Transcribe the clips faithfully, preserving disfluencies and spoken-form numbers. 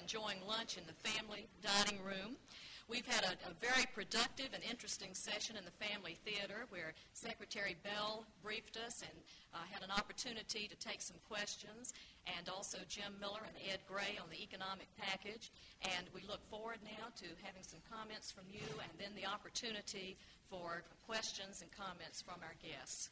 enjoying lunch in the family dining room. We've had a, a very productive and interesting session in the Family Theater where Secretary Bell briefed us and uh, had an opportunity to take some questions, and also Jim Miller and Ed Gray on the economic package. And we look forward now to having some comments from you and then the opportunity for questions and comments from our guests.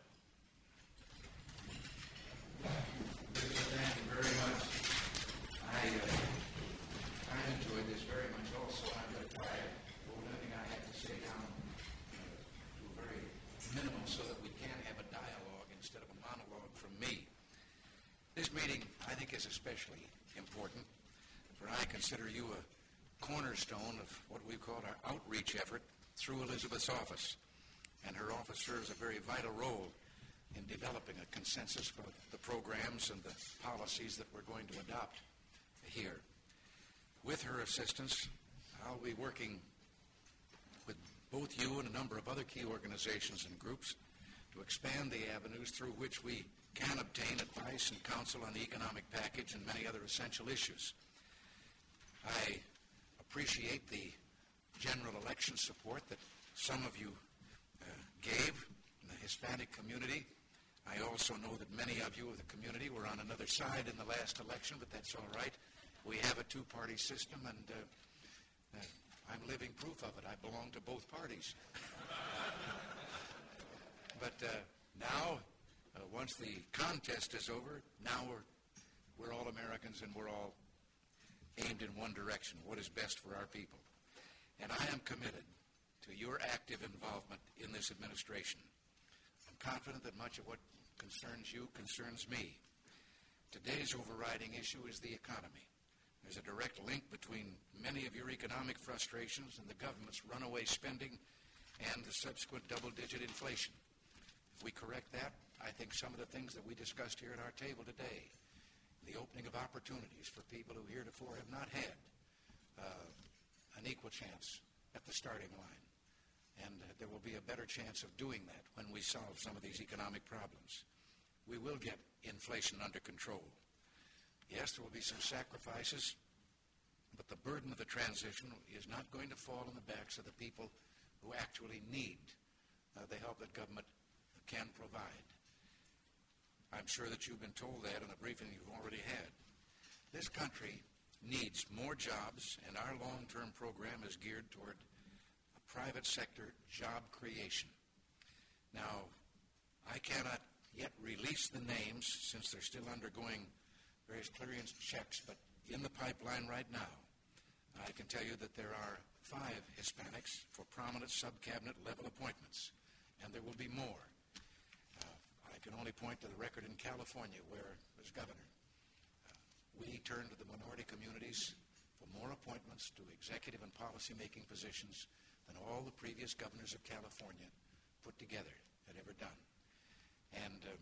Thank you very much. I, uh, I enjoyed this very much also. I'm going to try limiting I have to say down uh, to a very minimum so that we can have a dialogue instead of a monologue from me. This meeting, I think, is especially important, for I consider you a cornerstone of what we call our outreach effort through Elizabeth's office. And her office serves a very vital role in developing a consensus for the programs and the policies that we're going to adopt here. With her assistance, I'll be working with both you and a number of other key organizations and groups to expand the avenues through which we can obtain advice and counsel on the economic package and many other essential issues. I appreciate the general election support that some of you uh, gave in the Hispanic community. I also know that many of you of the community were on another side in the last election, but that's all right. We have a two-party system, and uh, uh, I'm living proof of it. I belong to both parties. But uh, now, uh, once the contest is over, now we're, we're all Americans, and we're all aimed in one direction, what is best for our people. And I am committed to your active involvement in this administration. I'm confident that much of what concerns you concerns me. Today's overriding issue is the economy. There's a direct link between many of your economic frustrations and the government's runaway spending and the subsequent double-digit inflation. If we correct that, I think some of the things that we discussed here at our table today, the opening of opportunities for people who heretofore have not had uh, an equal chance at the starting line. And uh, there will be a better chance of doing that when we solve some of these economic problems. We will get inflation under control. Yes, there will be some sacrifices, but the burden of the transition is not going to fall on the backs of the people who actually need uh, the help that government can provide. I'm sure that you've been told that in the briefing you've already had. This country needs more jobs, and our long-term program is geared toward private sector job creation. Now, I cannot yet release the names since they're still undergoing various clearance checks, but in the pipeline right now, I can tell you that there are five Hispanics for prominent sub-cabinet level appointments, and there will be more. Uh, I can only point to the record in California where, as governor, uh, we turned to the minority communities for more appointments to executive and policy-making positions than all the previous governors of California put together had ever done. And uh,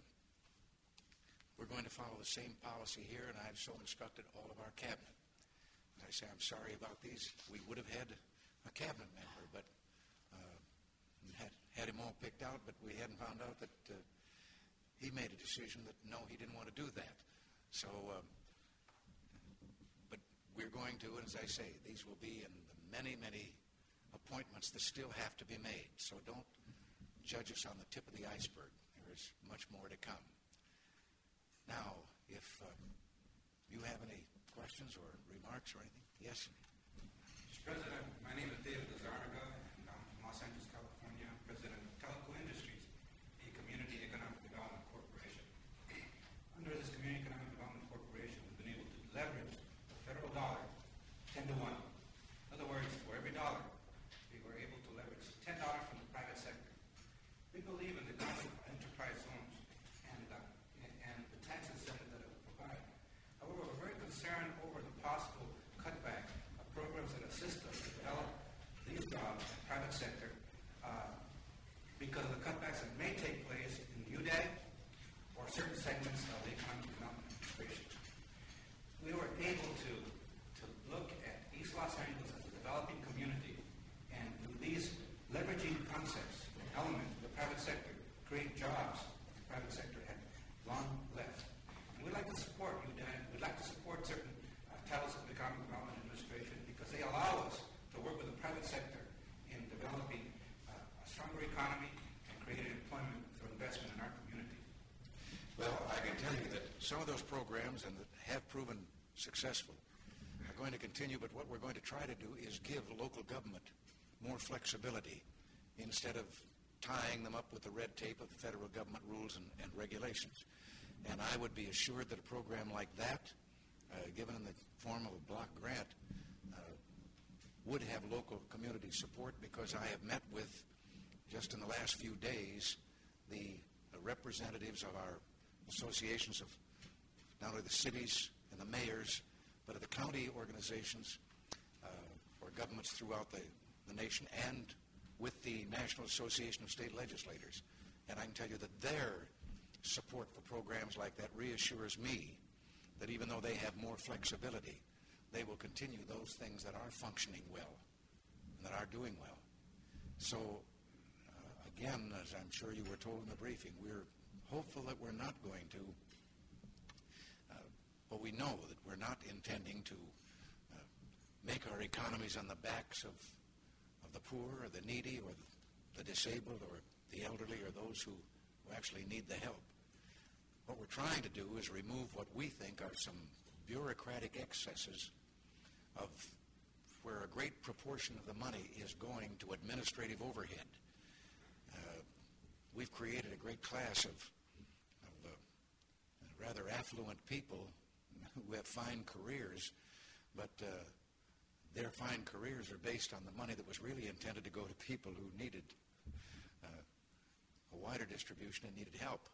we're going to follow the same policy here, and I've so instructed all of our cabinet. As I say, I'm sorry about these. We would have had a cabinet member, but uh, had, had him all picked out, but we hadn't found out that uh, he made a decision that, no, he didn't want to do that. So, um, but we're going to, and as I say, these will be in the many, many appointments that still have to be made. So don't judge us on the tip of the iceberg. There is much more to come. Now, if uh, you have any questions or remarks or anything. Yes? Mister President, my name is David Lizarraga, and I'm from Los Angeles, California. I'm president of Telco Industries, a community economic development corporation. Under this community economic development corporation, we've been able to leverage the federal dollar ten to one. In other words, for every dollar, we were able to leverage ten dollars from the private sector. We believe in the concept of enterprise zones and, uh, and the tax incentive that it will provide. However, we're very concerned over the possible cutback of programs that assist us to develop these jobs in the private sector uh, because of the cutbacks that may take place in U D A G or certain segments of the economic development administration. We were able to, to look at East Los Angeles as a developing community, and through these leveraging concepts and elements of the private sector create jobs that the private sector had long left. And we'd like to support U D A G. We'd like to support certain uh, titles of economic some of those programs, and that have proven successful, are going to continue, but what we're going to try to do is give local government more flexibility instead of tying them up with the red tape of federal government rules and, and regulations. And I would be assured that a program like that, uh, given in the form of a block grant, uh, would have local community support, because I have met with, just in the last few days, the uh, representatives of our associations of not only the cities and the mayors, but of the county organizations uh, or governments throughout the, the nation, and with the National Association of State Legislators. And I can tell you that their support for programs like that reassures me that even though they have more flexibility, they will continue those things that are functioning well and that are doing well. So, uh, again, as I'm sure you were told in the briefing, we're hopeful that we're not going to, uh, well, we know that we're not intending to uh, make our economies on the backs of, of the poor or the needy or the, the disabled or the elderly or those who, who actually need the help. What we're trying to do is remove what we think are some bureaucratic excesses of where a great proportion of the money is going to administrative overhead. Uh, we've created a great class of, of uh, rather affluent people who have fine careers, but uh, their fine careers are based on the money that was really intended to go to people who needed uh, a wider distribution and needed help.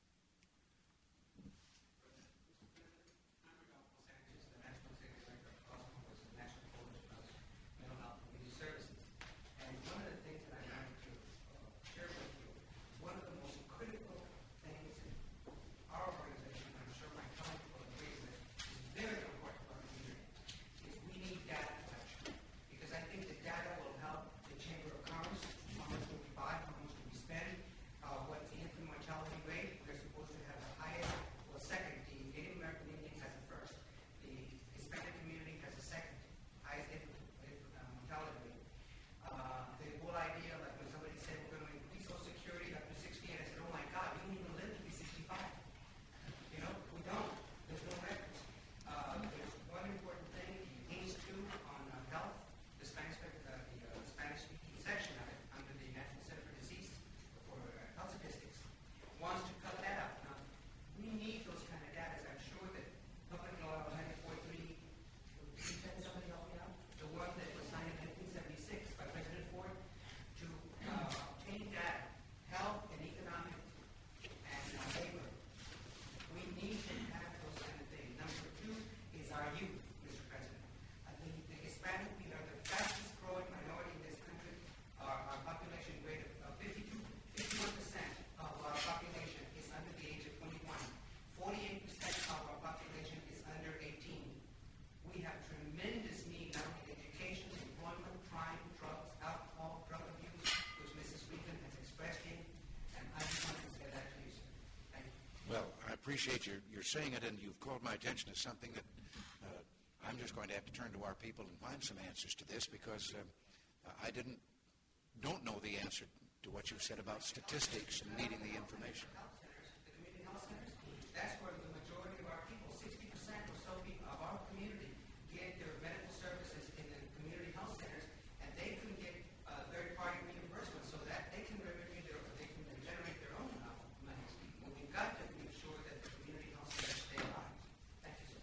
Appreciate your, your saying it, and you've called my attention to something that uh, I'm just going to have to turn to our people and find some answers to this, because uh, I didn't don't know the answer to what you said about statistics and needing the information. The community health centers, that's where the majority of our people, sixty percent or so people of our community, get their medical services in the community health centers, and they can get uh, third-party reimbursement so that they can revenue their, they can generate their own uh, money. Well, we've got to make sure that the community health centers stay alive. Thank you,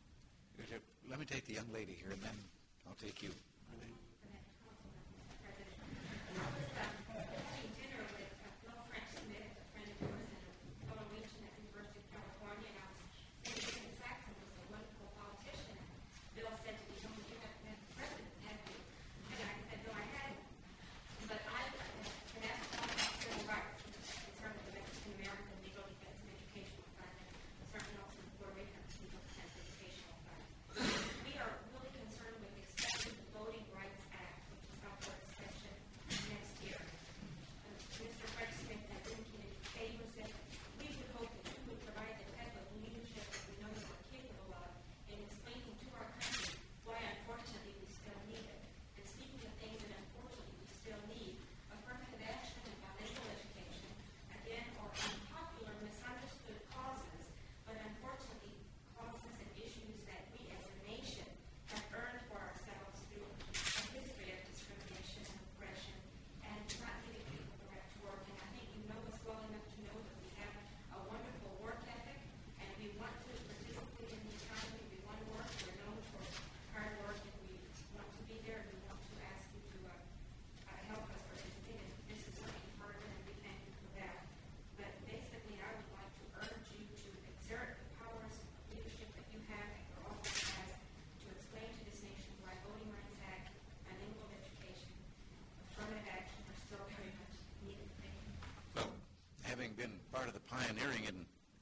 sir. Let me take the young lady here, and then I'll take you. We are really concerned with excessive voting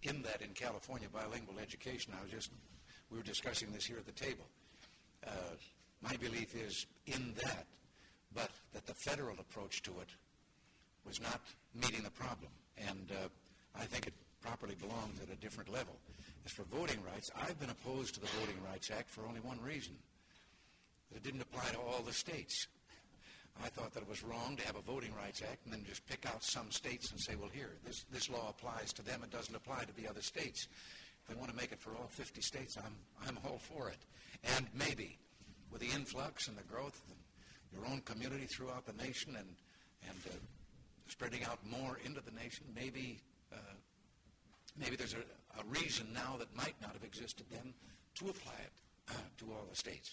in that in California, bilingual education, I was just, we were discussing this here at the table. Uh, my belief is in that, but that the federal approach to it was not meeting the problem. And uh, I think it properly belongs at a different level. As for voting rights, I've been opposed to the Voting Rights Act for only one reason. That it didn't apply to all the states. I thought that it was wrong to have a Voting Rights Act and then just pick out some states and say, well, here, this, this law applies to them. It doesn't apply to the other states. If they want to make it for all fifty states, I'm, I'm all for it. And maybe with the influx and the growth of your own community throughout the nation and, and uh, spreading out more into the nation, maybe uh, maybe there's a, a reason now that might not have existed then to apply it uh, to all the states.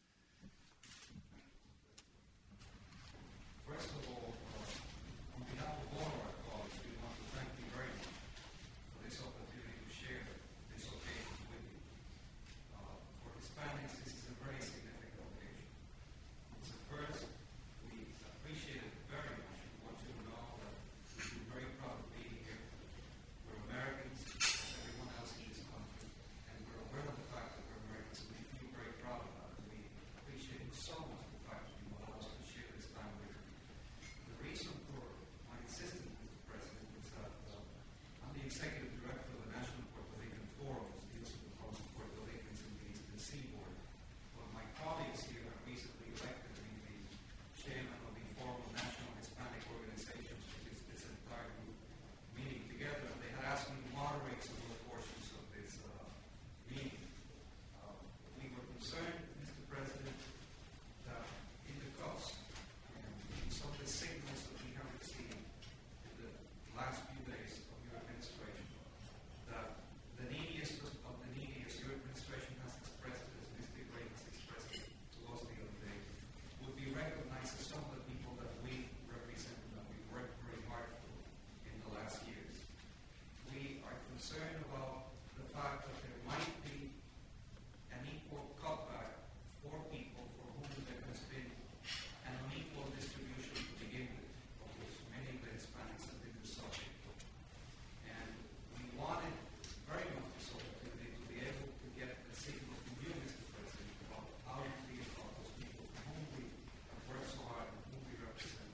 First of all, uh, on behalf of all of our colleagues, we want to thank you very much for this opportunity to share this occasion with you. Uh, for Hispanics, this is a very significant occasion. It's a first. We appreciate it very much. We want you to know that we're very proud of being here. We're Americans, as everyone else in this country, and we're aware of the fact that we're Americans, and we feel very proud of that. We appreciate so much the fact that you allow us to share this time with you. The reason for my insistence, Mister President, is that uh, I'm the Executive Director of the National Puerto Rican Forum, which deals with the problems of Puerto Ricans in the Eastern Seaboard. Well, my colleagues here have recently elected me the chairman of the Forum of National Hispanic Organizations, which is this entire group meeting together. And they had asked me to moderate some of the portions of this uh, meeting. Uh, we were concerned, Mister President, that in the cost and some of the signals that we have received in the last few days of your administration, that the neediest of of the needy, as your administration has expressed it, as Mister Gray has expressed it to us the other day, would be recognized as some of the people that we represent and that we've worked very hard for in the last years. We are concerned about the fact that there might be an equal cutback for people for whom there has been an unequal distribution to begin with, of which many of the Hispanics have been the subject of. And we wanted very much this opportunity to be able to get a signal from you, Mister President, about how you feel about those people for whom we have worked so hard and whom we represent.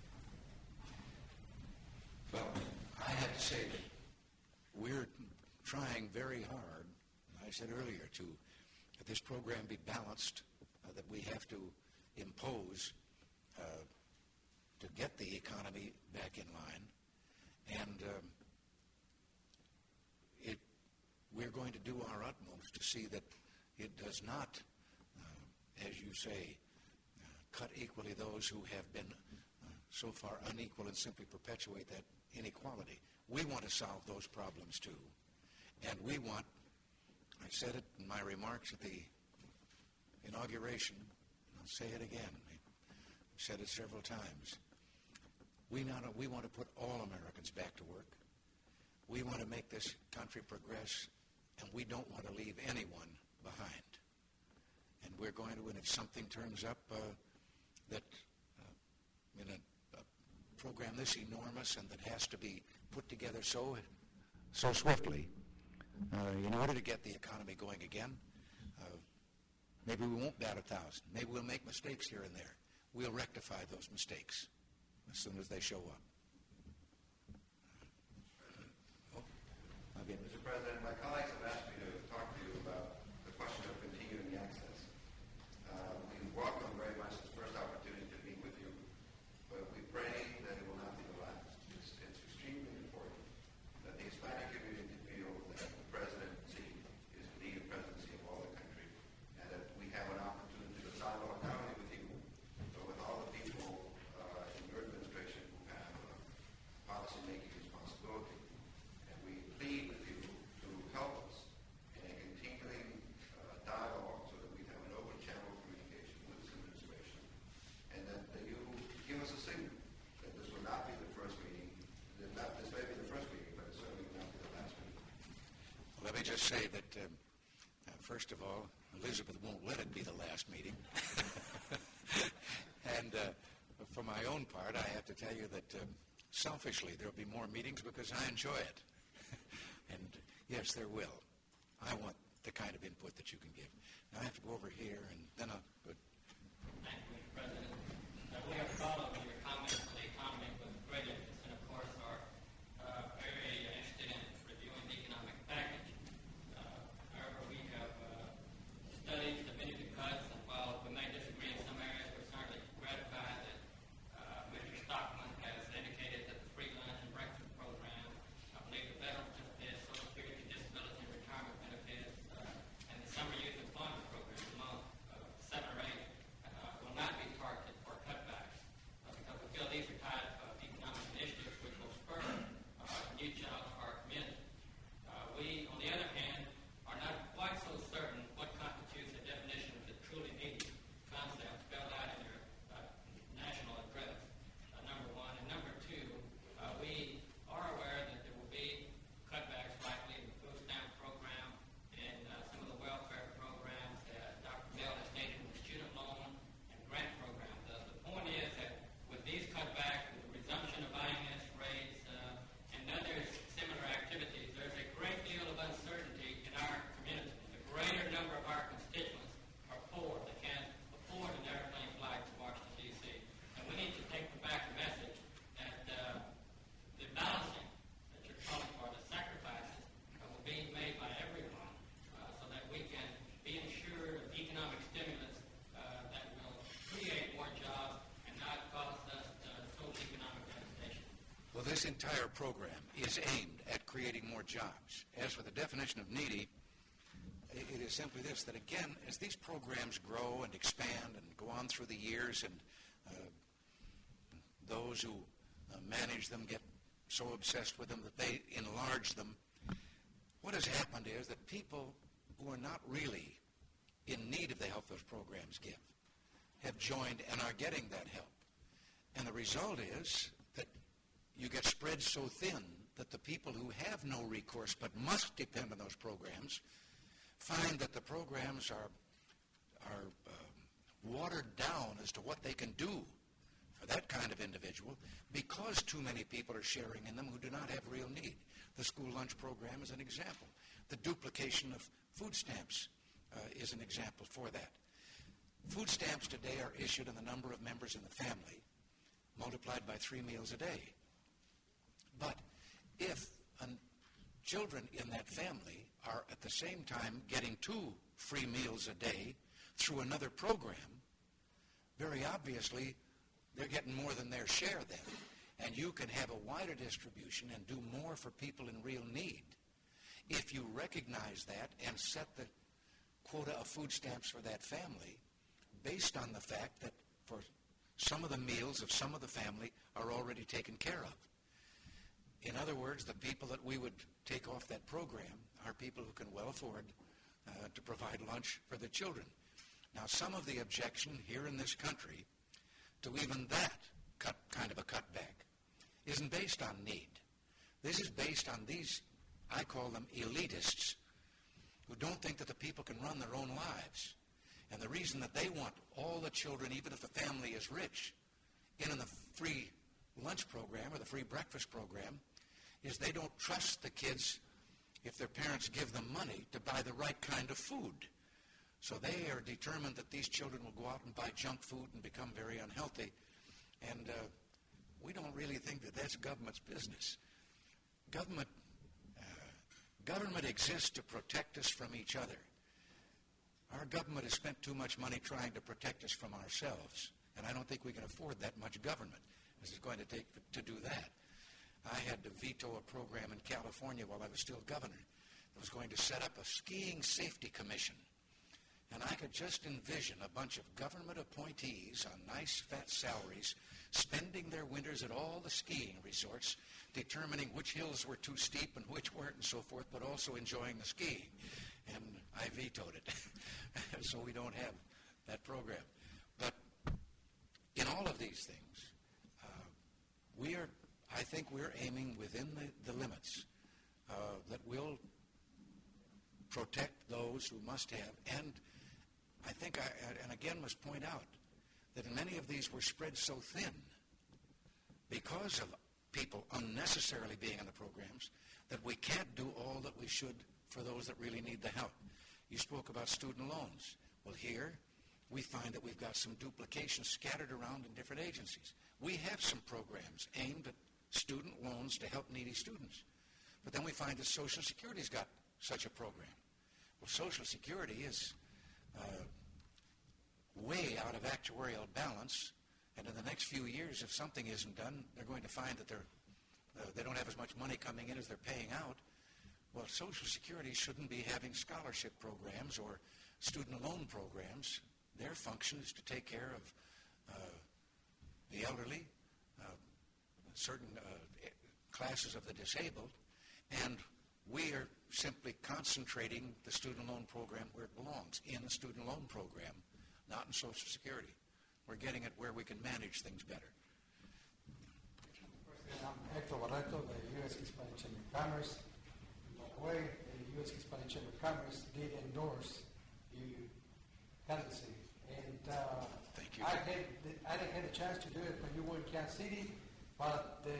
Well, I have to say that we're trying very hard, I said earlier, to that this program be balanced, uh, that we have to impose uh, to get the economy back in line. And um, it, we're going to do our utmost to see that it does not, uh, as you say, uh, cut equally those who have been uh, so far unequal and simply perpetuate that inequality. We want to solve those problems too. And we want, I said it in my remarks at the inauguration, and I'll say it again, I've said it several times, we, not, we want to put all Americans back to work. We want to make this country progress, and we don't want to leave anyone behind. And we're going to, and if something turns up uh, that uh, in a, a program this enormous and that has to be put together so, so swiftly, uh, in order to get the economy going again, uh, maybe we won't bat a thousand. Maybe we'll make mistakes here and there. We'll rectify those mistakes as soon as they show up. Oh, again. Mister President, my colleagues have asked me to talk to you about the question of continuing access. Uh, we welcome very much this first opportunity to meet with you, but we pray that it will not be the last. It's, it's extremely important that the Hispanic community feel that the presidency is indeed a presidency of all the country, and that we have an opportunity to dialogue not only with you, but with all the people uh, in your administration who have uh, policy-making responsibility. And we plead with you to help us in a continuing uh, dialogue so that we have an open channel of communication with this administration, and that, that you give us a signal that this will not be the first meeting, that not, this may be the first meeting, but it certainly will not be the last meeting. Let me just say that, um, uh, first of all, Elizabeth won't let it be the last meeting. And uh, for my own part, I have to tell you that um, selfishly there will be more meetings because I enjoy it. And Yes, there will. I want the kind of input that you can give. Now I have to go over here, and then I'll... Good. Thank you, Mister President. Uh, we have followed your comments on the economy with great interest, and of course are uh, very interested in reviewing the economic package. Uh, however, we have uh, studied the benefit cuts, and while we may disagree in some areas, we're certainly gratified that uh, Mister Stockman has indicated that the free lunch and breakfast program, I believe the veteran benefits, Social Security, disability, and retirement benefits, uh, and the summer youth employment program, among uh, seven or eight, uh, will not be targeted for cutbacks uh, because we feel these are tied to uh, economic initiatives which will spur uh, new jobs for our community. Uh, we, on the other hand, are not quite so certain what constitutes a definition of the truly needy concept spelled out in your uh, national address, uh, number one. And number two, uh, we are aware that there will be cutbacks likely in the food stamp program and uh, some of the welfare programs that Doctor Bell has stated in the student loan and grant program does. The point is that with these cutbacks, with the resumption of I M S rates uh, and other similar activities, there's a great deal of uncertainty in our community. The greater number of our constituents are poor. They can't afford an airplane flight to Washington, D C And we need to take back the message that uh, the balancing that you're calling for, the sacrifices that will be made by everyone uh, so that we can be ensured of economic stimulus uh, that will create more jobs and not cause us uh, total economic devastation. Well, this entire program is aimed at creating more jobs. As for the definition of needy, i- it is simply this, that again, as these programs grow and expand and go on through the years, and uh, those who uh, manage them get so obsessed with them that they enlarge them, what has happened is that people who are not really in need of the help those programs give have joined and are getting that help. And the result is that you get spread so thin that the people who have no recourse but must depend on those programs find that the programs are, are uh, watered down as to what they can do for that kind of individual because too many people are sharing in them who do not have real need. The school lunch program is an example. The duplication of food stamps uh, is an example for that. Food stamps today are issued in the number of members in the family multiplied by three meals a day. But if an, children in that family are at the same time getting two free meals a day through another program, very obviously they're getting more than their share then. And you can have a wider distribution and do more for people in real need if you recognize that and set the quota of food stamps for that family based on the fact that for some of the meals of some of the family are already taken care of. In other words, the people that we would take off that program are people who can well afford uh, to provide lunch for the children. Now, some of the objection here in this country to even that cut, kind of a cutback isn't based on need. This is based on these, I call them elitists, who don't think that the people can run their own lives. And the reason that they want all the children, even if the family is rich, in on the free lunch program or the free breakfast program, is they don't trust the kids, if their parents give them money, to buy the right kind of food. So they are determined that these children will go out and buy junk food and become very unhealthy. And uh, we don't really think that that's government's business. Government, uh, government exists to protect us from each other. Our government has spent too much money trying to protect us from ourselves, and I don't think we can afford that much government as it's going to take to do that. I had to veto a program in California while I was still governor that was going to set up a skiing safety commission. And I could just envision a bunch of government appointees on nice fat salaries spending their winters at all the skiing resorts, determining which hills were too steep and which weren't and so forth, but also enjoying the skiing. And I vetoed it. So we don't have that program. But in all of these things, uh, we are, I think we're aiming within the, the limits uh, that will protect those who must have. And I think, I, and again must point out, that in many of these we're spread so thin because of people unnecessarily being in the programs that we can't do all that we should for those that really need the help. You spoke about student loans. Well, here we find that we've got some duplication scattered around in different agencies. We have some programs aimed at student loans to help needy students. But then we find that Social Security's got such a program. Well, Social Security is uh, way out of actuarial balance, and in the next few years, if something isn't done, they're going to find that they're, uh, they don't have as much money coming in as they're paying out. Well, Social Security shouldn't be having scholarship programs or student loan programs. Their function is to take care of uh, the elderly, uh, certain uh, classes of the disabled, and we are simply concentrating the student loan program where it belongs, in the student loan program, not in Social Security. We're getting it where we can manage things better. I'm Hector Barreto, the U S Hispanic Chamber of Commerce. By the way, the U S Hispanic Chamber of Commerce did endorse you candidacy. And uh, Thank you. I, had, I didn't have a chance to do it when you were in Kansas City, but the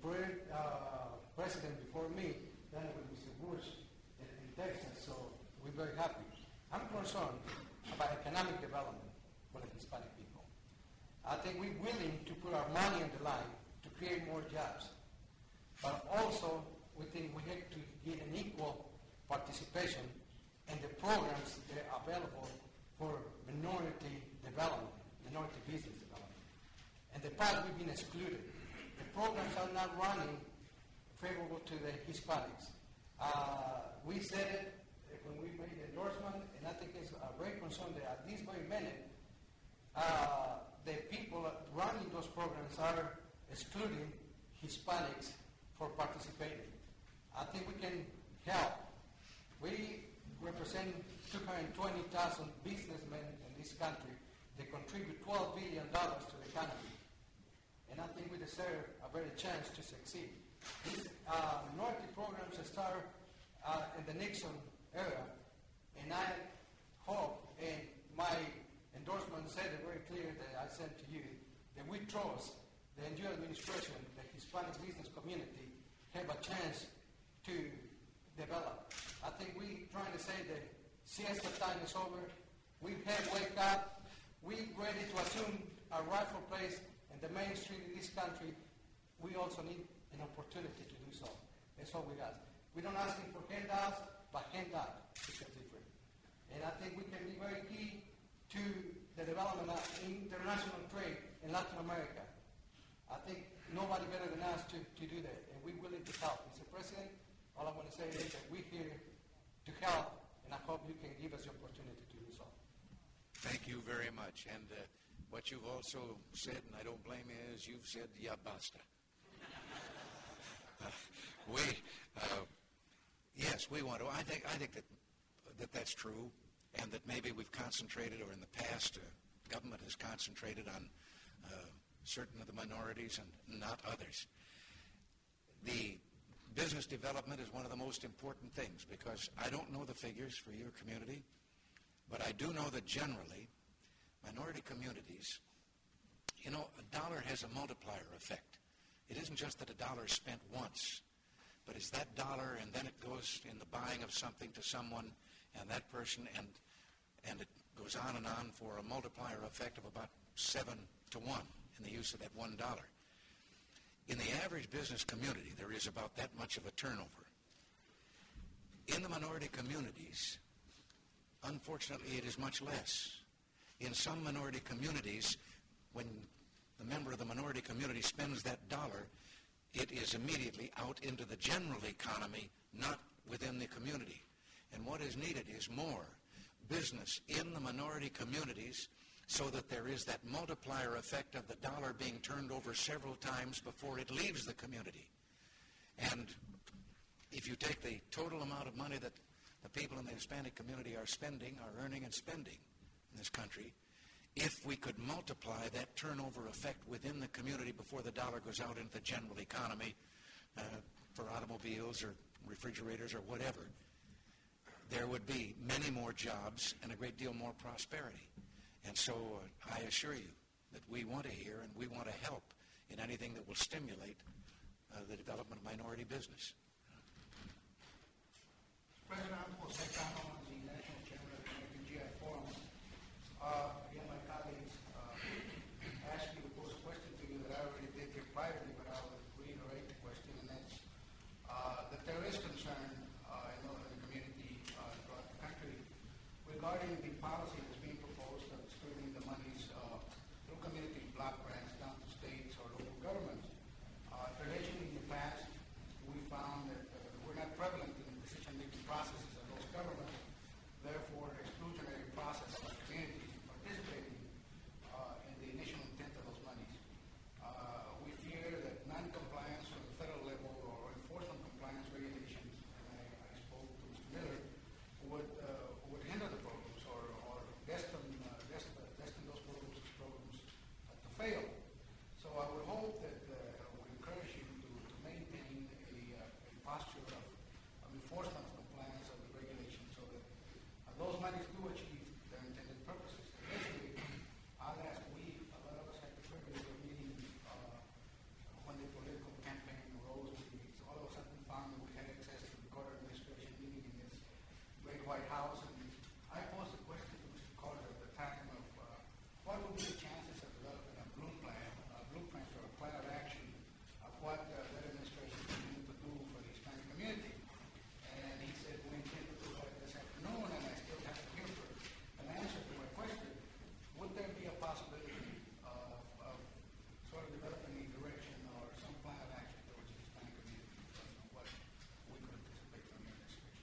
uh, president before me, then with Mister Bush in, in Texas, so we're very happy. I'm concerned about economic development for the Hispanic people. I think we're willing to put our money on the line to create more jobs. But also, we think we have to get an equal participation in the programs that are available for minority development, minority business development. In the past, we've been excluded. The programs are not running favorable to the Hispanics. Uh, we said it when we made the endorsement, and I think it's a great concern that at this very minute, uh, the people running those programs are excluding Hispanics for participating. I think we can help. We represent two hundred twenty thousand businessmen in this country. They contribute twelve billion dollars to the economy. And I think we deserve a better chance to succeed. These uh, minority programs start uh, in the Nixon era, and I hope, and my endorsement said it very clear that I sent to you, that we trust the new administration, the Hispanic business community, have a chance to develop. I think we're trying to say that siesta time is over. We have wake up. We're ready to assume our rightful place in the mainstream in this country. We also need an opportunity to do so. That's all we ask. We're not asking for handouts, but handout is different. And I think we can be very key to the development of international trade in Latin America. I think nobody better than us to, to do that, and we're willing to help. Mister President, all I want to say is that we're here to help, and I hope you can give us the opportunity to do so. Thank you very much. And uh, what you've also said, and I don't blame you, is you've said, ya basta. uh, we, uh, yes, we want to. I think, I think that, that that's true, and that maybe we've concentrated, or in the past, uh, government has concentrated on uh, certain of the minorities and not others. The business development is one of the most important things, because I don't know the figures for your community, but I do know that generally minority communities, you know, a dollar has a multiplier effect. It isn't just that a dollar is spent once, but it's that dollar, and then it goes in the buying of something to someone, and that person, and and it goes on and on for a multiplier effect of about seven to one in the use of that one dollar. In the average business community, there is about that much of a turnover. In the minority communities, unfortunately, it is much less. In some minority communities, when the member of the minority community spends that dollar, it is immediately out into the general economy, not within the community. And what is needed is more business in the minority communities, so that there is that multiplier effect of the dollar being turned over several times before it leaves the community. And if you take the total amount of money that the people in the Hispanic community are spending, are earning and spending in this country, if we could multiply that turnover effect within the community before the dollar goes out into the general economy uh, for automobiles or refrigerators or whatever, there would be many more jobs and a great deal more prosperity. And so uh, I assure you that we want to hear and we want to help in anything that will stimulate uh, the development of minority business. Mr. President, I'm Jose Cano, I'm the National Chairman of the American G I Forum. Uh, again, my colleagues uh, asked me to pose a question to you that I already did here privately, but I will reiterate the question, and that's uh, that there is concern uh, in, the, in the community uh, throughout the country regarding the policy that's being proposed of distributing the monies uh, through community block grants down to states or local governments. Uh, traditionally, in the past, we found that uh, we're not prevalent in the decision-making processes of those governments. Therefore, exclusionary process of our community participating uh, in the initial intent of those monies. Uh, we fear that non-compliance from the federal level or enforcement compliance regulations, and I, I spoke to Mister Miller, would uh, would hinder the programs or, or destine, uh, destine, destine those programs, programs uh, to fail. So I would hope that uh, would encourage you to, to maintain a, uh, a posture of, of enforcement of compliance of the regulations so that uh, those monies do achieve their intended purposes. Initially, uh, last week, a lot of us had the privilege of meeting uh, when the political campaign arose. We all of a sudden found that we had access to the Carter administration meeting in this great White House. And I posed a question to Mister Carter at the time of uh, what would be the chances of developing a blue plan, a blueprint or a plan of action of what uh, that administration is going to do for the Hispanic community. And he said, we intend to do that this afternoon, and I still have to hear for an answer to my question. Would there be a possibility of, of sort of developing a direction or some plan of action towards the Hispanic community, based on what we could anticipate from your administration?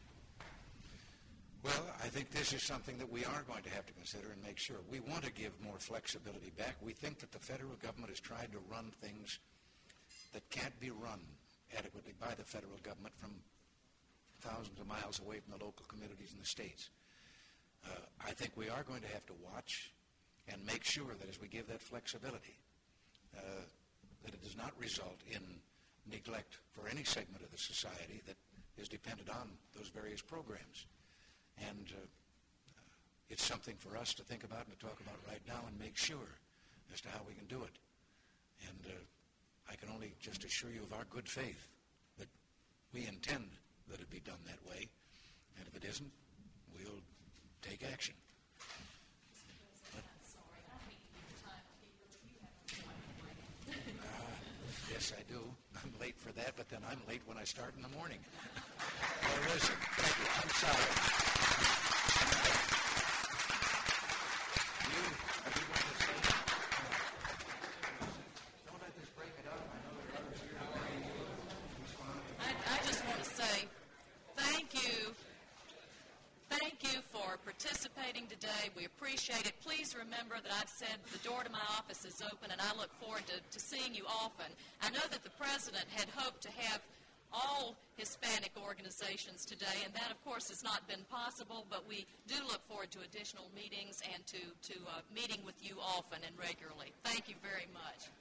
Well, I think this is something that we are going to have to consider and make sure. We want to give more flexibility back. We think that the federal government has tried to run things that can't be run adequately by the federal government from thousands of miles away from the local communities in the states. Uh, I think we are going to have to watch and make sure that as we give that flexibility, uh, that it does not result in neglect for any segment of the society that is dependent on those various programs. And uh, it's something for us to think about and to talk about right now and make sure as to how we can do it. And uh, I can only just assure you of our good faith that we intend that it be done that way. And if it isn't, we'll take action. But, uh, yes, I do. I'm late for that, but then I'm late when I start in the morning. Well, listen, thank you. I'm sorry. You, are you going to say? Don't let this break it up. I know there are others here who respond. I, I just want to say thank you. Thank you for participating today. We appreciate it. Please remember that I've said the door to my office is open, and I look forward to, to seeing you often. I know that the President had hoped to have all Hispanic organizations today, and that, of course, has not been possible, but we do look forward to additional meetings and to, to uh, meeting with you often and regularly. Thank you very much.